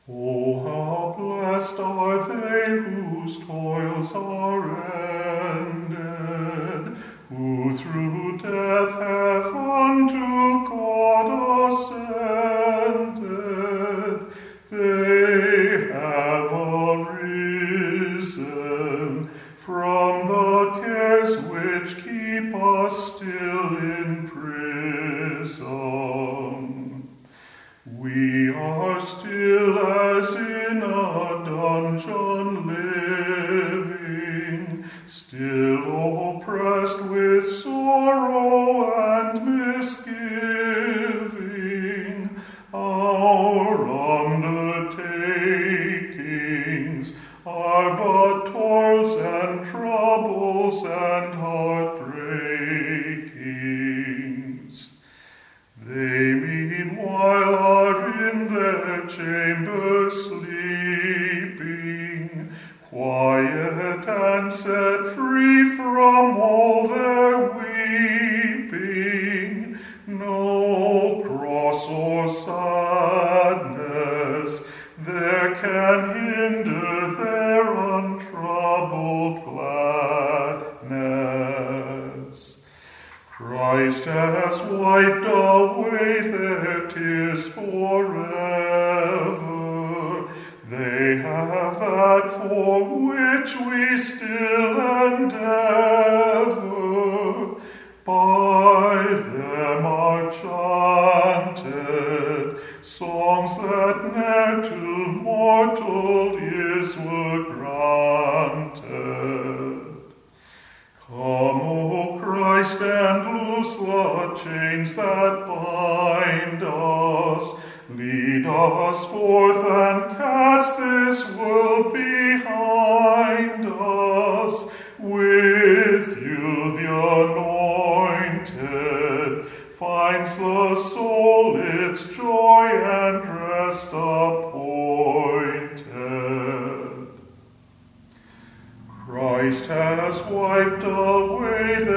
Oh, how blessed are they whose toils are ended, who through death have unto God ascended. They have arisen from the cares which keep us still in prison. We are still as in a dungeon living, still oppressed with sorrow and misgiving. Our undertakings are but toils and troubles and heartbreakings. They meanwhile are in their chambers sleeping, quiet and set free from all their weeping. No cross or sadness there can hinder their untroubled gladness. Christ has wiped away their tears forever. They have that for which we still endeavor. By them are chanted songs that ne'er to mortal ears were granted. Come, O Christ, and loose the chains that bind us. Lead us forth and cast this world behind us. With you the anointed finds the soul its joy and rest appointed. Christ has wiped away